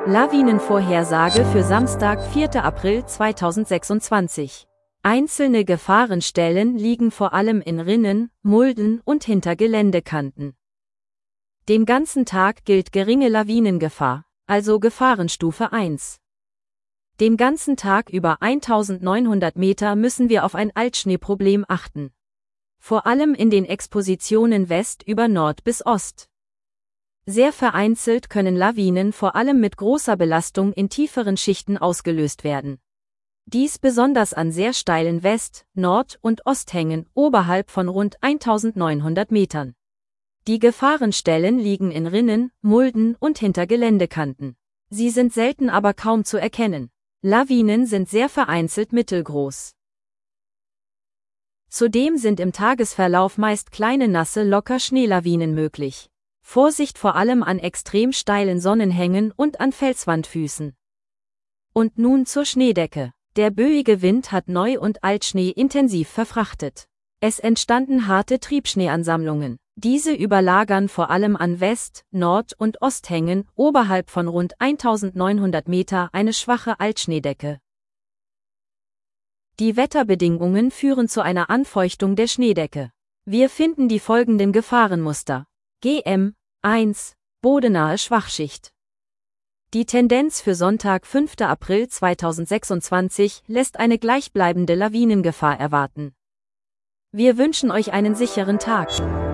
Lawinenvorhersage für Samstag, 4. April 2026. Einzelne Gefahrenstellen liegen vor allem in Rinnen, Mulden und hinter Geländekanten. Den ganzen Tag gilt geringe Lawinengefahr, also Gefahrenstufe 1. Den ganzen Tag über 1900 Meter müssen wir auf ein Altschneeproblem achten. Vor allem in den Expositionen West über Nord bis Ost. Sehr vereinzelt können Lawinen vor allem mit großer Belastung in tieferen Schichten ausgelöst werden. Dies besonders an sehr steilen West-, Nord- und Osthängen oberhalb von rund 1900 Metern. Die Gefahrenstellen liegen in Rinnen, Mulden und hinter Geländekanten. Sie sind selten aber kaum zu erkennen. Lawinen sind sehr vereinzelt mittelgroß. Zudem sind im Tagesverlauf meist kleine nasse Locker-Schneelawinen möglich. Vorsicht vor allem an extrem steilen Sonnenhängen und an Felswandfüßen. Und nun zur Schneedecke. Der böige Wind hat Neu- und Altschnee intensiv verfrachtet. Es entstanden harte Triebschneeansammlungen. Diese überlagern vor allem an West-, Nord- und Osthängen oberhalb von rund 1900 Meter eine schwache Altschneedecke. Die Wetterbedingungen führen zu einer Anfeuchtung der Schneedecke. Wir finden die folgenden Gefahrenmuster. GM 1. Bodenahe Schwachschicht. Die Tendenz für Sonntag, 5. April 2026 lässt eine gleichbleibende Lawinengefahr erwarten. Wir wünschen euch einen sicheren Tag.